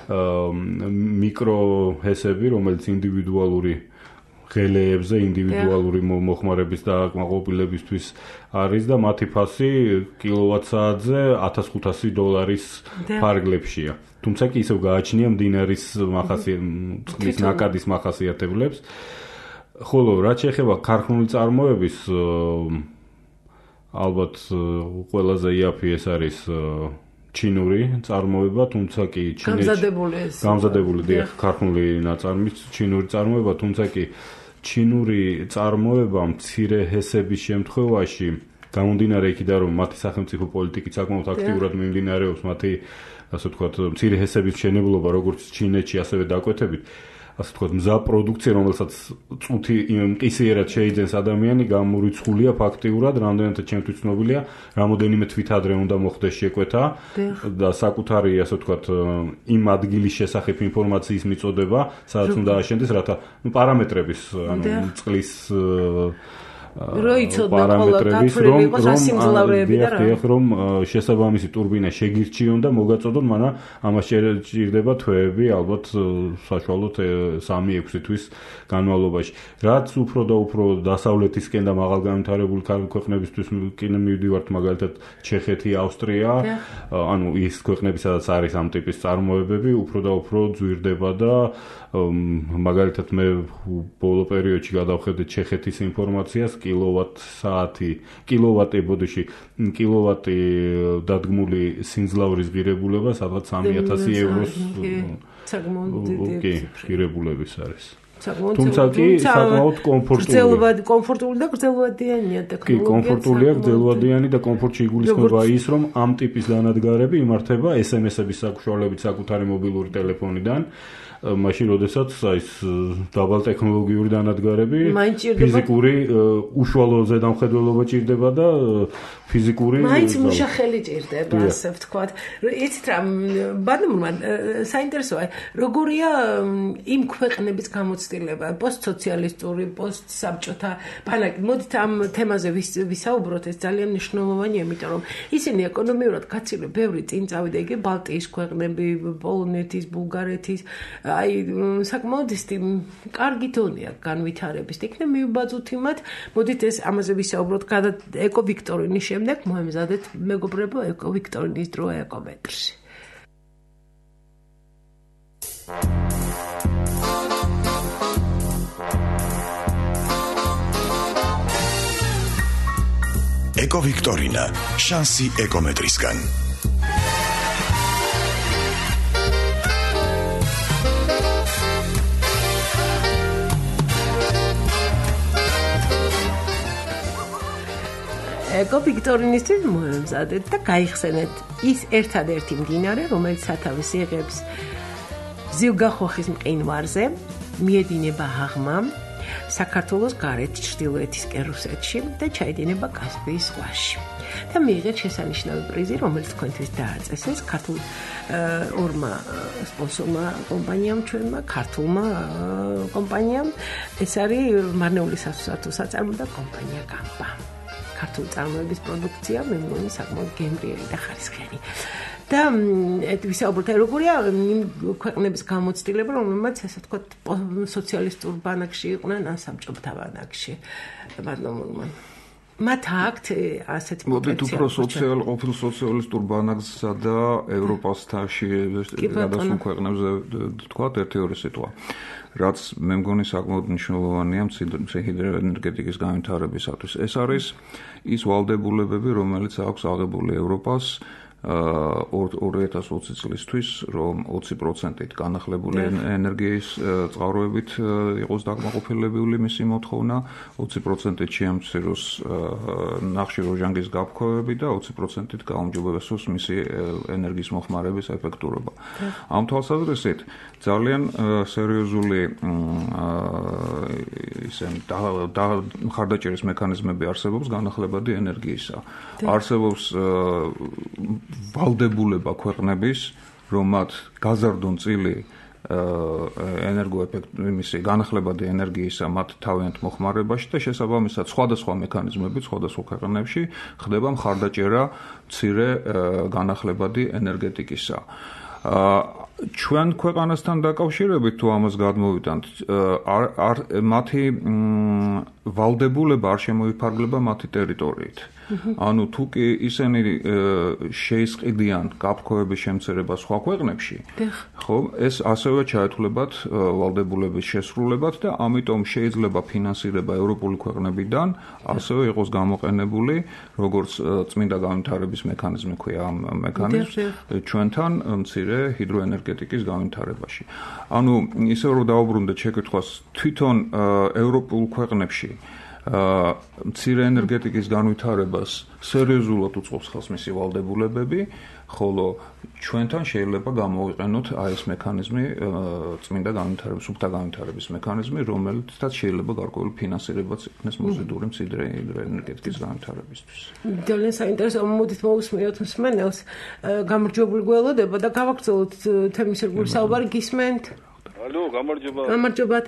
მიკროჰესები, რომელიც ინდივიდუალური ღელეებზე, ინდივიდუალური მოხმარების და აკმაყოფილებისთვის არის და მათი ფასი კილოვატ-საათზე $1500 ფარგლებშია. თუმცა კი ისევ გააჩნია მდინარის წყლის ნაკადის მახასიათებლებს. ხოლო რაც შეეხება ქარხნული წარმოების, ალბათ ყველაზე იაფი ეს არის ჩინური წარმოება, თუმცა კი გამზადებული დიახ, ქარხნული ნაწარმის ჩინური წარმოება, თუმცა კი ჩინური წარმოება მცირე ჰესების შემთხვევაში გამომდინარე იქიდან, რომ მათი სახელმწიფო პოლიტიკით საკმაოდ აქტიურად მიმდინარეობს მათი, ასე ვთქვათ, მცირე ჰესების მშენებლობა, როგორც ჩინეთში, ასევე დაკვეთებით, ასე ვთქვათ, მზა პროდუქცია, რომელსაც წუთი მყისიერად შეიძენს ადამიანი, გამორიცხულია ფაქტიურად, რამდენადაც ჩემთვის ცნობილია, რამოდენიმე თვით ადრე უნდა მოხდეს შეკვეთა და საკუთარი, ასე ვთქვათ, იმ ადგილის შესახებ ინფორმაციის მიწოდება, სადაც უნდა აშენდეს, რათა პარამეტრების, ანუ წყლის პარამეტრების რომ შესაბამისი ტურბინა შეგირჩიონ და მოგაწოდონ, მაგრამ ამას ჭირდება თვეები, ალბათ საშუალოდ 3-6 თვის განმავლობაში. რაც უფრო და უფრო დასავლეთისკენ და მაღალგანვითარებული ქვეყნებისთვის მივდივართ, მაგალითად ჩეხეთი, ავსტრია, ანუ ის ქვეყნები, სადაც არის ამ ტიპის წარმოებები, უფრო და უფრო ძვირდება და მაგალითად მე ბოლო პერიოდში გადავხედე ჩეხეთის ინფორმაციას, კილოვატი დადგმული სინძლავრის ღირებულება, სადღაც 3000 ევროს ღირებულების არის. თუმცა კი საკმაოდ კომფორტული და გრძელვადიანია ტექნოლოგია. კი, კომფორტულია, გრძელვადიანი და კომფორტში იგულისხმება ის, რომ ამ ტიპის დანადგარები იმართება SMS-ების საშუალებით საკუთარი მობილური ტელეფონიდან. მაშინ, როდესაც ის დაბალ ტექნოლოგიური დანადგარები, ფიზიკური უშუალო ზედამხედველობა ჭირდება და ფიზიკური მაინც მუშახელი ჭირდება, ასე ვთქვათ. იცით რა, ბანმურმან საინტერესოა, როგორია იმ ქვეყნების გამოცდილება, პოსტსოციალისტური, პოსტსაბჭოთა ბანაკი. მოდით ამ თემაზე ვისაუბროთ, ეს ძალიან მნიშვნელოვანია, იმიტომ რომ ისინი ეკონომიურად გაცილე ბევრი წინ წავიდა, იგი ბალტიის ქვეყნები, პოლონეთის, ბულგარეთის, აი საკმაოდ ისეთი კარგი დონეა განვითარების. იქნებ მივბაძოთ იმათ, მოდით ეს ამაზე ვისაუბროთ ეკო ვიქტორინის შემდეგ, მოემზადეთ მეგობრებო ეკო ვიქტორინის დრო ეკომეტრში. ეკო ვიქტორინა, შანსი ეკომეტრისგან. ეკო ვიქტორინისთვის მოემზადეთ და გაიხსენეთ ის ერთადერთი მდინარე, რომელიც სათავეს იღებს ზივგახოხის მყინვარზე, მიედინება აღმა საქართველოს გარეთ ჩრდილოეთისკენ რუსეთში და ჩაედინება კასპიის ზღვაში. და მიიღეთ შესანიშნავი პრიზი, რომელიც თქვენთვის დააწესეს ქართულ ორმა სპონსორმა კომპანიამ ჩვენმა, ქართულმა კომპანიამ. ეს არის მარნეული სასუსართო საწარმო და კომპანია გამბა. ქართული წარმოების პროდუქცია, მე მგონი საკმაოდ გემრიელი და ხარისხიანი. და ვისაუბროთ როგორია ქვეყნების გამოცდილება, რომელმაც ასე ვთქვათ, სოციალისტურ ბანაკში იყვნენ ან საბჭოთა ბანაკში. ბატონო მათ აქვთ ასეთი მოდით უფრო ყოფილ სოციალისტურ ბანაკსა და ევროპასთან გადასულ ქვეყნებზე თქვათ ერთი-ორი სიტყვა. რაც მე მგონი საკმაოდ მნიშვნელოვანია ჰიდროენერგეტიკის განვითარებისათვის. ეს არის ის ვალდებულებები, რომელიც აქვს აღებული ევროპას 2020 წლისთვის, რომ 20%-ით განახლებული ენერგიის წყაროებით იყოს დაკმაყოფილებული მისი მოთხოვნა, 20%-ით შეამციროს ნახშირორჟანგის გაფრქვევები და 20%-ით გაუმჯობესოს მისი ენერგიის მოხმარების ეფექტურობა. ამ თვალსაზრისით ძალიან სერიოზული მხარდაჭერის მექანიზმები არსებობს განახლებადი ენერგიისა. არსებობს ვალდებულება ქვეყნების, რომ მათ გაზარდონ წილი ენერგოეფექტური განახლებადი ენერგიისა მათ თავიანთ მოხმარებაში და შესაბამისად სხვადასხვა მექანიზმებით სხვადასხვა ქვეყნებში ხდება მხარდაჭერა მცირე განახლებადი ენერგეტიკისა. ჩვენ ქვეყანასთან დაკავშირებით თუ ამას გადმოვიტანთ, მათი ვალდებულება არ შემოიფარგლება მათი ტერიტორიით. ანუ თუ კი ისინი შეისყიდიან გაფრქვევების შემცირება სხვა ქვეყნებში, ხო, ეს ასევე ჩაეთვლებათ ვალდებულების შესრულებად და ამიტომ შეიძლება ფინანსირება ევროპული ქვეყნებიდან ასევე იყოს გამოყენებული, როგორც წმინდა განვითარების მექანიზმი ქვია ამ მექანიზმს ჩვენთან მცირე ჰიდროენერგეტიკის განვითარებაში. ანუ ისე რომ დავუბრუნდეთ შეკითხვას, თვითონ ევროპულ ქვეყნებში მცირე ენერგეტიკის განვითარებას სერიოზულად უწყობს ხელს მისი ვალდებულებები, ხოლო ჩვენთან შეიძლება გამოვიყენოთ აი ეს მექანიზმი, წმინდა განვითარების, სუფთა განვითარების მექანიზმი, რომელთაც შეიძლება გარკვეული ფინანსირებაც იქნეს მოზიდური მცირე ენერგეტიკის განვითარებისთვის. ძალიან საინტერესო, მოდით მოусმინოთ მსმენელს, გამარჯვებული გველოდება და გავაგრძელოთ თემის რგული საუბარი, გისმენთ? ალო, გამარჯობა. გამარჯობა.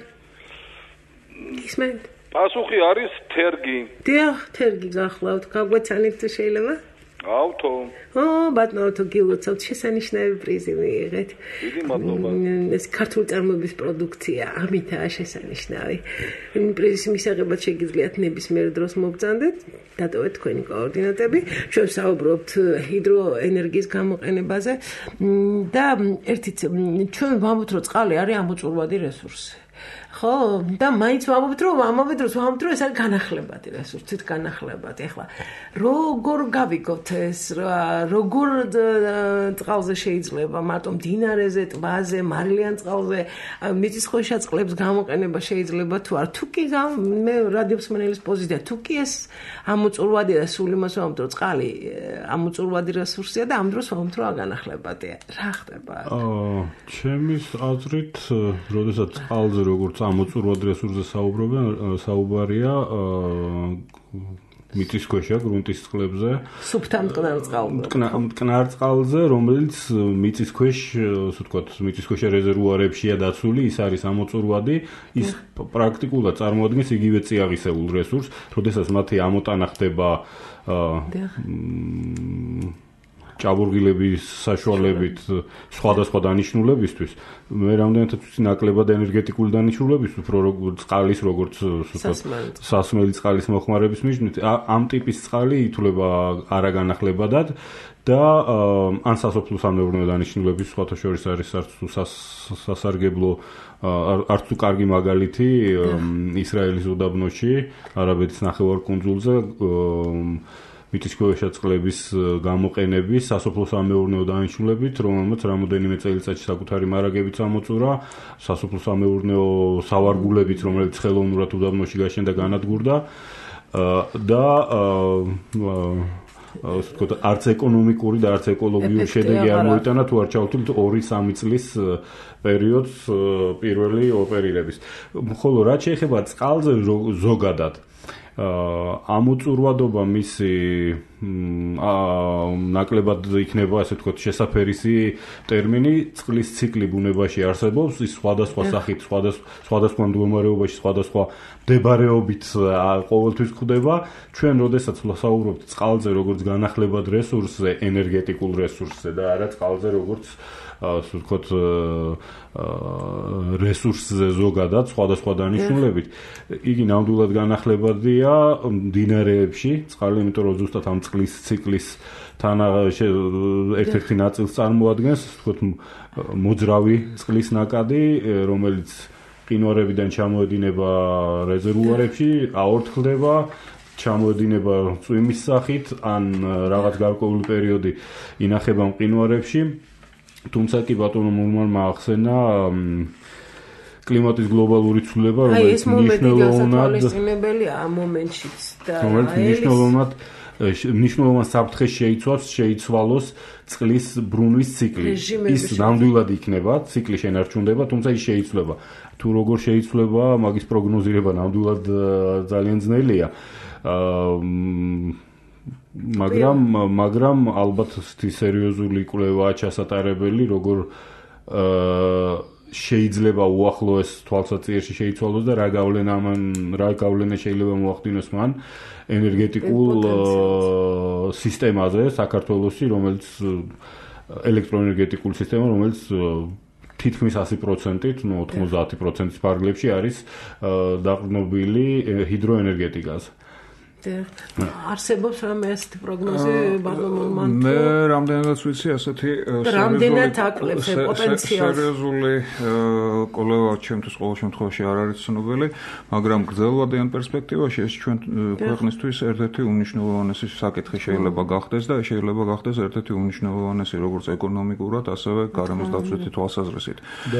გისმენთ? პასუხი არის თერგი. დიახ, თერგი გახლავთ. გაგვეცანით თუ შეიძლება? ავთო. ბატონო, გილოცავთ, შესანიშნავი პრიზი მიიღეთ. დიდი მადლობა. ეს ქართული წარმოების პროდუქცია, ამითაა შესანიშნავი. პრიზის მისაღებად შეგიძლიათ ნებისმიერ დროს მობრძანდეთ, დატოვეთ თქვენი კოორდინატები. ჩვენ ვსაუბრობთ ჰიდროენერგიის გამოყენებაზე და ერთით ჩვენ ვამბობთ, რომ წყალი არის ამოწურვადი რესურსი. ხო, და მაინც ვამბობთ, რომ ეს არის განახლებადი რესურსი, თვით განახლებადი. ეხლა როგორ გავიგოთ ეს, როგორ წყალზე შეიძლება, მარტო მდინარეზე, ტბაზე, მარილიან წყალზე, მიწისქვეშა წყლებს გამოყენება შეიძლება თუ არ, თუ კი მე რადიომსმენელის პოზიცია, თუ კი ეს ამოწურვადი და სულ იმას ვამბობთ, რომ წყალი ამოწურვადი რესურსია და ამ დროს ვამბობთ, რომ განახლებადია. რა ხდება? ჩემის აზრით, როდესაც წყალზე როგორც ამოწურვადი რესურსზე საუბარია, მიწისქვეშა გრუნტის წყლებზე, სუფთა მტკნარ წყალზე. მტკნარ წყალზე, რომელიც მიწისქვეშ, ასე ვთქვათ, მიწისქვეშა რეზერვუარებშია დაცული, ის არის ამოწურვადი, ის პრაქტიკულად წარმოადგენს იგივე წიაღისეულ რესურსს, როდესაც მათი ამოტანა ხდება ჭაბურღილების საშუალებით სხვადასხვა დანიშნულებისთვის, მე რამდენადაც ვიცი ნაკლებად ენერგეტიკული დანიშნულებისთვის, როგორც წყალის, როგორც სასმელი წყალის მოხმარების მიზნით, ამ ტიპის წყალი ითვლება არაგანახლებადად და ან სასოფლო-სამეურნეო დანიშნულების სხვათა შორის არის არც თუ სასარგებლო, არც თუ კარგი მაგალითი ისრაელის უდაბნოში, არაბეთის ნახევარკუნძულზე მიწისქვეშა წყლების გამოყენების სასოფლო-სამეურნეო დანიშნულებით, რომელმაც რამოდენიმე წელიწადში საკუთარი მარაგებით ამოწურა, სასოფლო-სამეურნეო სავარგულებით, რომელიც ხელოვნურად უდაბნოში გაშენდა, განადგურდა და ასე ვთქვათ, არც ეკონომიკური და არც ეკოლოგიური შედეგი არ მოიტანა თუ არ ჩავთვლით 2-3 წლის პერიოდს პირველი ოპერირების. ხოლო რაც შეეხება წყალზე ზოგადად ამოწურვადობა მისი ნაკლებად იქნება, ასე ვთქვათ, შესაფერისი ტერმინი, წყლის ციკლი ბუნებაში არსებობს, ის სხვადასხვა სახით, სხვადასხვა მდგომარეობაში, სხვადასხვა მდებარეობით ყოველთვის ხდება. ჩვენ როდესაც ვსაუბრობთ წყალზე როგორც განახლებად რესურსზე, ენერგეტიკულ რესურსზე და არა წყალზე როგორც ასე ვთქვათ რესურსზე ზოგადად სხვადასხვა დანიშნულებით. იგი ნამდვილად განახლებადია მდინარეებში, წყალი, იმიტომ რომ ზუსტად ამ წყლის ციკლის ერთ-ერთი ნაწილს წარმოადგენს, ვთქვათ, მოძრავი წყლის ნაკადი, რომელიც მყინვარებიდან ჩამოედინება რეზერვუარებში, აორთქლდება, ჩამოედინება წვიმის სახით, ან რაღაც გარკვეული პერიოდი ინახება მყინვარებში. თუმცა კი ბატონო მურმანმა ახსენა კლიმატის გლობალური ცვლილება, რომელიც მნიშვნელოვნადია ამ მომენტშიც და მნიშვნელოვან საფრთხეს შეიცვალოს წყლის ბრუნვის ციკლი. ის ნამდვილად იქნება, ციკლი შენარჩუნდება, თუმცა ის შეიცვლება. თუ როგორ შეიცვლება, მაგის პროგნოზირება ნამდვილად ძალიან ძნელია. მაგრამ ალბათ სერიოზული კვლევაა ჩასატარებელი, როგორ შეიძლება უახლოეს თვალსაჩინოში შეიცვალოს და რა გავლენა შეიძლება მოახდინოს მან ენერგეტიკულ სისტემაზე საქართველოში, რომელიც ელექტროენერგეტიკული სისტემა, რომელიც თითქმის 100%-ით, 90%-ის ფარგლებში არის დაყრდნობილი ჰიდროენერგეტიკაზე. არსებობს რამე ასეთი პროგნოზი ბატონო მე რამდენადაც ვიცი ასეთი რამდენად აკლებს პოტენციალს სერიოზული კვლევა ჩემთვის ყოველ შემთხვევაში არ არის ცნობილი, მაგრამ გრძელვადიან პერსპექტივაში ეს ჩვენ ქვეყნისთვის ერთ-ერთი უმნიშვნელოვანესი საკითხი შეიძლება გახდეს და შეიძლება გახდეს ერთ-ერთი უმნიშვნელოვანესი როგორც ეკონომიკურად, ასევე გარემოს დაცვითი თვალსაზრისით.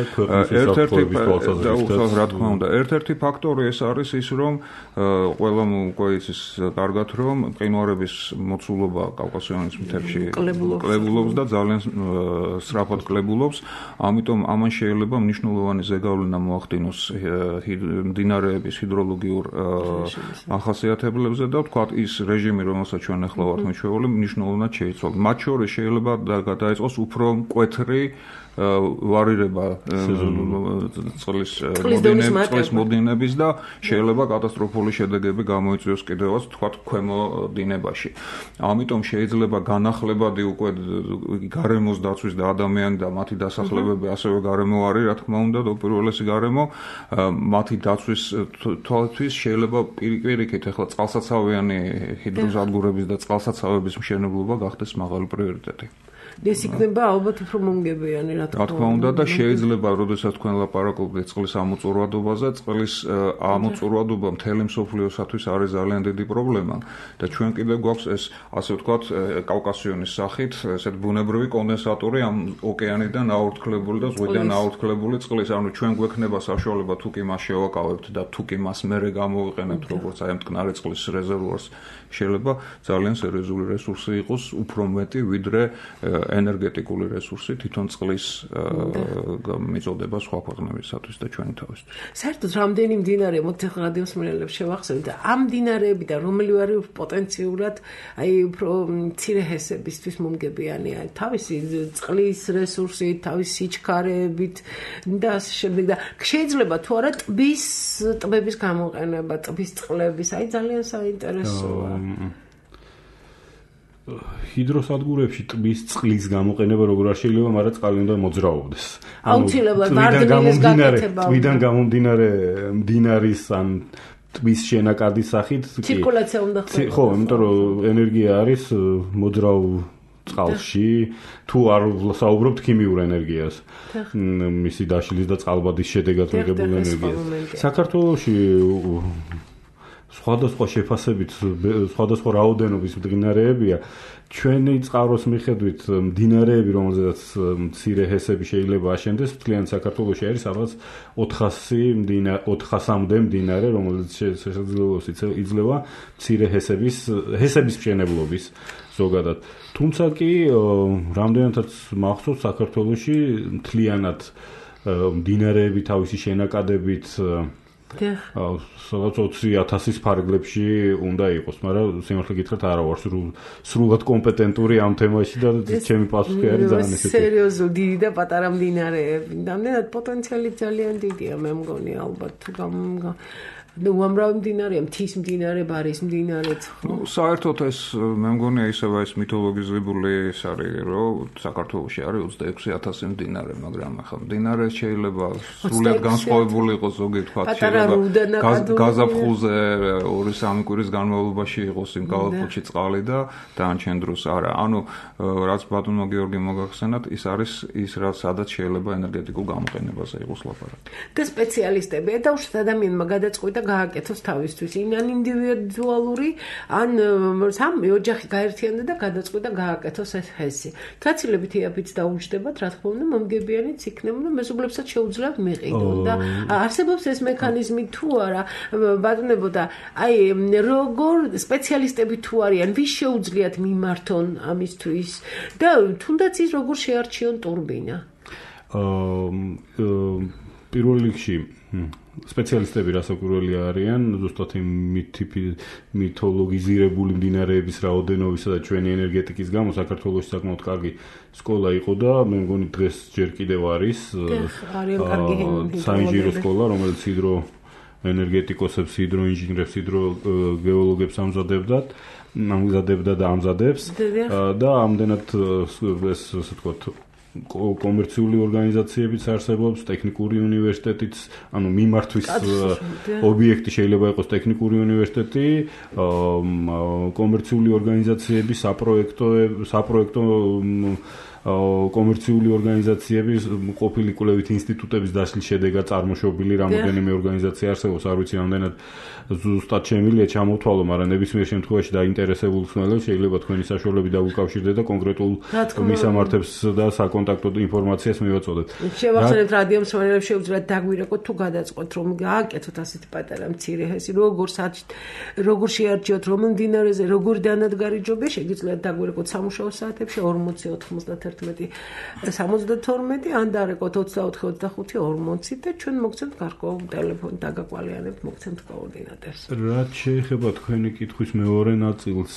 ერთ-ერთი ფაქტორი ეს არის ის, რომ ყველამ უკვე იცის კარგად რომ მყინვარების მოცულობა კავკასიონის მთებში კლებულობს და ძალიან სწრაფად კლებულობს, ამიტომ ამან შეიძლება მნიშვნელოვანი ზეგავლენა მოახდინოს მდინარეების ჰიდროლოგიურ ახასიათებლებზე და ვთქვათ ის რეჟიმი, რომელსაც ჩვენ ახლა ვართ მიჩვეული, მნიშვნელოვნად შეიცვალოს. მათ შორის შეიძლება დაიწყოს უფრო მკვეთრი ვარირება წყლის მოდინების და შეიძლება კატასტროფული შედეგები გამოიწვიოს კიდევაც თქვათ ქვემო დინებაში. ამიტომ შეიძლება განახლებადი უკვე გარემოს დაცვის და ადამიანი და მათი დასახლებები ასევე გარემო არის, რა თქმა უნდა, უპირველესი გარემო, მათი დაცვის თვალთვით შეიძლება პირიქით ახლა წყალსაცავიანი ჰიდროსადგურების და წყალსაცავების მშენებლობა გახდეს მაღალი პრიორიტეტი. ეს იქნება ალბათ უფრო მომგებიანი, რა თქმა უნდა და შეიძლება, როდესაც თქვენ ლაპარაკობთ წყლის ამოწურვადობაზე, წყლის ამოწურვადობა მთელი მსოფლიოსათვის არის ძალიან დიდი პრობლემა და ჩვენ კიდევ გვაქვს ეს, ასე ვთქვათ, კავკასიონის სახით, ესეთ ბუნებრივი კონდენსატორი ამ ოკეანიდან აორთქლებული და ზღვიდან აორთქლებული წყლის, ანუ ჩვენ გვექნება საშუალება თუ კი მას შევაკავებთ და თუ კი მას მერე გამოვიყენებთ როგორც აი ამ მტკნარი წყლის რეზერვუარს, შეიძლება ძალიან სერიოზული რესურსი იყოს, უფრო მეტი ვიდრე ენერგეტიკული რესურსი თვითონ წყლის მიწოდება სხვა ქვეყნებისათვის და ჩვენი თავისთვის. საერთოდ რამდენი მდინარე მოდი ახლა რადიოს მრევლებს შევახსენოთ და ამ მდინარეებიდან რომელი არის პოტენციურად აი უფრო მცირე ჰესებისთვის მომგებიანი, აი თავისი წყლის რესურსით, თავისი სიჩქარეებით და ასე შემდეგ და შეიძლება თუ არა ტბების გამოყენება, ტბის წყლების, აი ძალიან საინტერესოა. ჰიდროსადგურებში ტბის წყლის გამოყენება როგორ არ შეიძლება, მაგრამ წყალი უნდა მოძრაობდეს. აუცილებლად მარჯნის გაკეთება. ტბიდან გამომდინარე მდინარის ან ტბის შენაკადის სახით ცირკულაცია უნდა ხდება. ხო, იმიტომ რომ ენერგია არის მოძრავ წყალში, თუ არ საუბრობთ ქიმიურ ენერგიას. მისი დაშლის და წყალბადის შედეგად მიღებულ ენერგიას. საქართველოში სხვადასხვა შეფასებით, სხვადასხვა რაოდენობის მდინარეებია. ჩვენი წყაროს მიხედვით მდინარეები, რომელზედაც მცირე ჰესები შეიძლება აშენდეს, მთლიან საქართველოში არის რაღაც 400-მდე მდინარე, რომელიც შესაძლებლობას იძლევა მცირე ჰესების მშენებლობის ზოგადად. თუმცა კი რამდენადაც მახსოვს საქართველოში მთლიანად მდინარეები თავისი შენაკადებით სადაც 20,000-ის ფარგლებში უნდა იყოს, მაგრამ სიმართლე გითხრათ არა ვარ სრულად კომპეტენტური ამ თემაში და ჩემი პასუხი არის ძალიან ესეთი. სერიოზული დიდი და პატარა მდინარეები. რამდენად პოტენციალი ძალიან დიდია, მე მგონი ალბათ თუ უამრავი მდინარეა, მთის მდინარე, ბარის მდინარეც. საერთოდ ეს მე მგონია ისევ ეს მითოლოგიზებული ის არის, რომ საქართველოში არის 26,000 მდინარე, მაგრამ ახლა მდინარე შეიძლება სრულად განსხვავებული იყოს, ზოგი თქვა გაზაფხულზე 2-3 კვირის განმავლობაში იყოს იმ კალაპოტში წყალი და დანარჩენ დროს არა. ანუ რაც ბატონმა გიორგი მოგახსენათ, ის არის ის რაც სადაც შეიძლება ენერგეტიკულ გამოყენებაზე იყოს ლაპარაკი. და სპეციალისტები და უშუალოდ ადამიანმა გადაწყვიტა გააკეთოს თავისთვის, ან ინდივიდუალური, ან სამი ოჯახი გაერთიანდა და გადაწყვიტა გააკეთოს ეს ჰესი. გაცილებითი აფიც დაუჯდებათ, რა თქმა უნდა, მომგებიანიც იქნება და მეზობლებსაც შეუძლიათ მიყიდონ და არსებობს ეს მექანიზმი თუ არა, ბატონებო და აი როგორ სპეციალისტები თუ არიან, ვის შეუძლიათ მიმართონ ამისთვის და თუნდაც ის როგორ შეარჩიონ ტურბინა? პირველ რიგში სპეციალისტები რასაკვირველი არიან, ზუსტად იმ მითოლოგიზირებული მდინარეების რაოდენობისა და ჩვენი ენერგეტიკის გამო საქართველოში საკმაოდ კარგი სკოლა იყო და მე მგონი დღეს ჯერ კიდევ არის საინჟინრო სკოლა, რომელიც ჰიდროენერგეტიკოსებს, ჰიდროინჟინრებს, ჰიდროგეოლოგებს ამზადებდა და ამზადებს და ამდენად ეს ასე ვთქვათ კომერციული ორგანიზაციებიც არსებობს, ტექნიკური უნივერსიტეტიც, ანუ მიმართვის ობიექტი შეიძლება იყოს ტექნიკური უნივერსიტეტი, კომერციული ორგანიზაციები, საპროექტო კომერციული ორგანიზაციების ყოფილი კვლევით ინსტიტუტების დასლის შედეგად წარმოშობილი რამდენიმე ორგანიზაცია არსებობს, არ ვიცი რამდენად ზუსტად შემიძლია ჩამოთვალო, მაგრამ ნებისმიერ შემთხვევაში დაინტერესებულ ხმელებს შეიძლება თქვენი საშუალებით დაგვიკავშირდეთ და კონკრეტულ მისამართებს და საკონტაქტო ინფორმაციას მივაწოდეთ. შევახსენებთ რადიო მსმენელებს შეუძლიათ დაგვირეკოთ თუ გადაწყვეტთ რომ გააკეთოთ ასეთი პატარა მცირე ჰესი, როგორ შეარჩიოთ რომ მდინარეზე როგორ დანადგარიჯობე, შეგიძლიათ დაგვირეკოთ სამუშაო საათებში 40 91 ან დარეკოთ 24 25 40 და ჩვენ მოგცემთ გარკვეულ ტელეფონს დაგაკვალიანებთ, მოგცემთ კოორდინატორს. რაც შეეხება თქვენი კითხვის მეორე ნაწილს,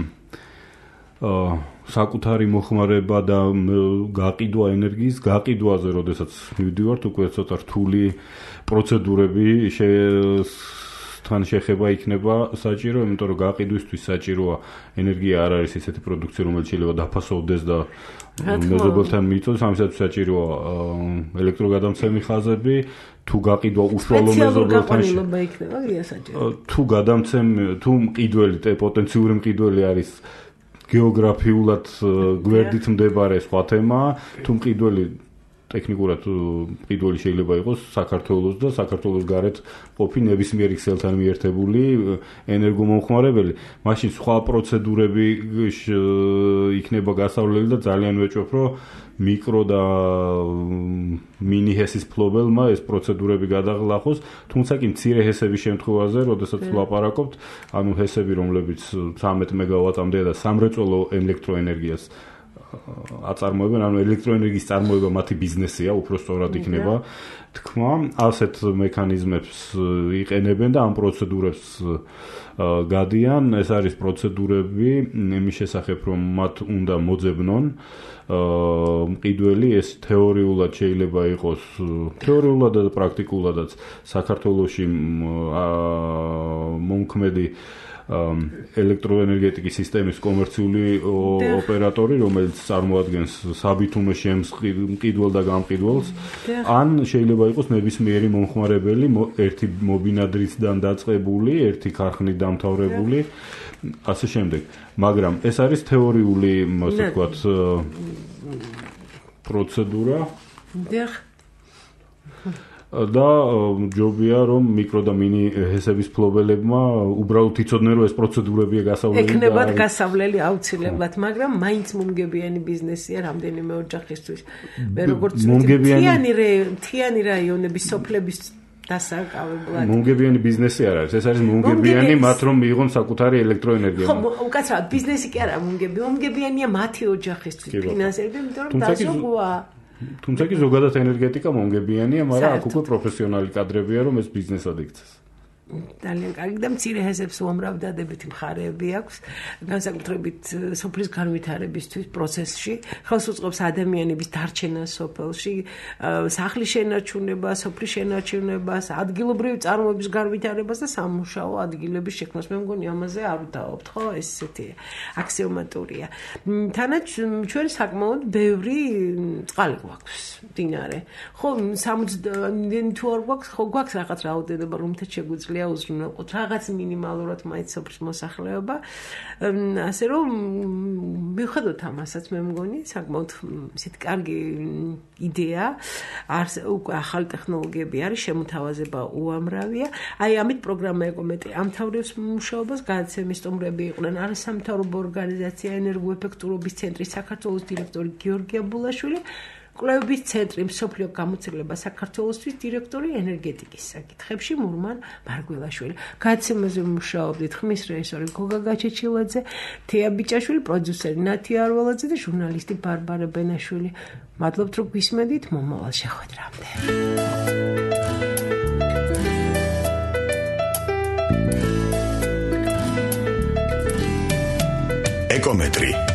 საკუთარი მოხმარება და გაყიდვა ენერგიის გაყიდვაზე, როდესაც მივდივართ, უკვე ცოტა რთული პროცედურები თან შეხება იქნება საჭირო, იმიტომ რომ გაყიდვისთვის საჭიროა ენერგია არ არის ესეთი პროდუქცია, რომელიც შეიძლება დაფასოვდეს და მეზობელთან მიიწოდოს, ამისათვის საჭიროა ელექტროგადამცემი ხაზები, თუ გაყიდვა უშუალო მეზობელთან თუ მყიდველი, პოტენციური მყიდველი არის გეოგრაფიულად გვერდით მდებარე სხვა თემაა, თუ მყიდველი ტექნიკურად მყიდველი შეიძლება იყოს საქართველოს და საქართველოს გარეთ ყოფი ნებისმიერი ქსელთან მიერთებული ენერგომომხმარებელი, მაშინ სხვა პროცედურები იქნება გასავლელი და ძალიან ვეჭვობ, რომ მიკრო და მინი ჰესის ფლობელმა ეს პროცედურები გადაღლახოს, თუმცა კი მცირე ჰესების შემთხვევაზე, როდესაც ვლაპარაკობთ, ანუ ჰესები, რომლებიც 13 მეგავატამდე და სამრეწველო ელექტროენერგიას აწარმოებენ, ანუ ელექტროენერგიის წარმოება მათი ბიზნესია, უფრო სწორად იქნება თქმა, ასეთ მექანიზმებს იყენებენ და ამ პროცედურებს გადიან. ეს არის პროცედურები იმის შესახებ, რომ მათ უნდა მოძებნონ მყიდველი, ეს თეორიულად შეიძლება იყოს, თეორიულად და პრაქტიკულადაც საქართველოში მომქმედი ელექტროენერგეტიკის სისტემის კომერციული ოპერატორი, რომელიც წარმოადგენს საბითუმეში მყიდველ და გამყიდველს, ან შეიძლება იყოს ნებისმიერი მომხმარებელი, ერთი მობინადრისგან დაწყებული, ერთი ქარხნით დამთავრებული, ასე შემდეგ. მაგრამ ეს არის თეორიული, ასე ვთქვათ, პროცედურა. და ჯობია რომ მიკრო და მინი ჰესების ფლობელებმა უბრალოდ იცოდნენ რომ ეს პროცედურებია გასავლელი ეკნებათ გასავლელი აუცილებლად, მაგრამ მაინც მომგებიანი ბიზნესია რამდენიმე ოჯახისთვის. მე როგორც მთიანი რაიონების სოფლების დასაკავებლად. მომგებიანი ბიზნესი არ არის, ეს არის მომგებიანი მათ რომ მიიღონ საკუთარი ელექტროენერგია. ხო, უკაცრავად ბიზნესი კი არა მომგებიანია მათი ოჯახისთვის ფინანსები, იმიტომ რომ დასოგვა. თუმცა კი ზოგადად ენერგეტიკა მომგებიანია, მაგრამ აქ უკვე პროფესიონალი კადრებია რომ ეს ბიზნესად იქცეს. ძალიან კარგი და მცირე ჰესებს უამრავ დადებითი მხარეები აქვს, განსაკუთრებით სოფლის განვითარებისთვის პროცესში, ხელს უწყობს ადამიანების დარჩენას სოფელში, სახლის შენარჩუნებას, სოფლის შენარჩუნებას, ადგილობრივი წარმოების განვითარებას და სამუშაო ადგილების შექმნას. მე მგონი ამაზე არ ვდაობთ, ხო, ეს ესეთი აქსიომატურია. თანაც ჩვენ საკმაოდ ბევრი წყალი გვაქვს, მდინარე. ხო, 60 თუ არ გვაქვს, ხო გვაქვს რაღაც რაოდენობა, რომელთაც შეგვიძლია უზრუნველყოთ რაღაც მინიმალურად მაინც სოფლის მოსახლეობა. ასე რომ მიუხედავად ამასაც მე მგონი საკმაოდ ისეთი კარგი იდეა უკვე ახალი ტექნოლოგიები არის, შემოთავაზება უამრავია. აი ამით პროგრამა ეკომეტრი ამთავრებს მუშაობას, გადაცემის სტუმრები იყვნენ არასამთავრობო ორგანიზაცია ენერგოეფექტურობის ცენტრის საქართველოს დირექტორი გიორგი აბულაშვილი, კვლევების ცენტრი მსოფლიო გამოცდილება საქართველოსთვის დირექტორი ენერგეტიკის საკითხებში მურმან მარგველაშვილი. გადაცემაზე მუშაობდით ხმის რეჟისორი გოგა გაჩეჩილაძე, თეა ბიჭაშვილი, პროდიუსერი ნათი არველაძე და ჟურნალისტი ბარბარა ბენაშვილი. მადლობთ რომ გვისმენთ, მომავალ შეხვედრამდე. ეკომეტრი